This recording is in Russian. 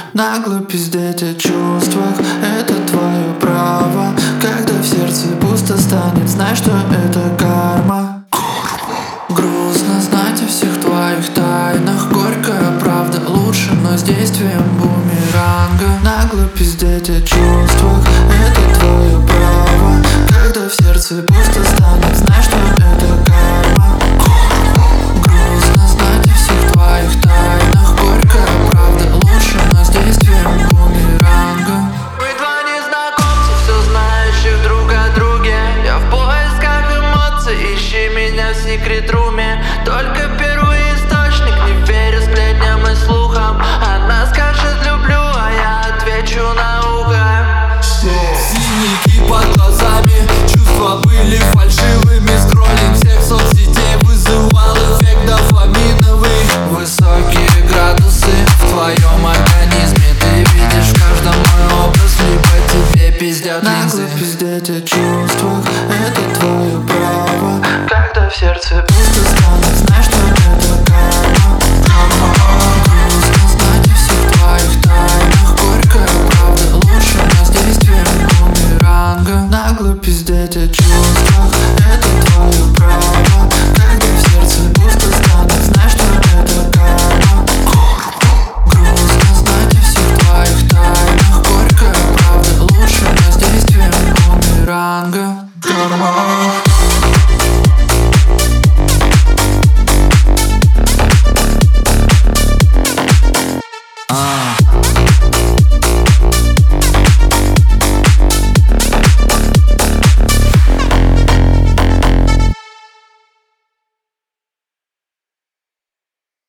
Нагло пиздеть о чувствах, это твое право. Когда в сердце пусто станет, знай, что это карма. Грустно знать о всех твоих тайнах. Горькая правда лучше, но с действием бумеранга. Нагло пиздеть о чувствах, это твое право. Когда в сердце пусто станет, знай, что это карма. Грустно знать о всех твоих тайнах. Горькая правда лучше, но с действием бумеранга. Мы два незнакомца, все знающих друг о друге. Я в поисках эмоций, ищи меня в секрет-руме. Только первый источник, не верю сплетням и слухам. Она скажет люблю, а я отвечу на ухо. Синяки под глазами, чувства были фальшивыми. Скроллинг всех соцсетей вызывал эффект дофаминовый. Высокие градусы в твоем организме. Ты видишь в каждом мой образ, либо тебе пиздят линзы. Нагло пиздеть о чувствах, это твое право. Когда в сердце Пусто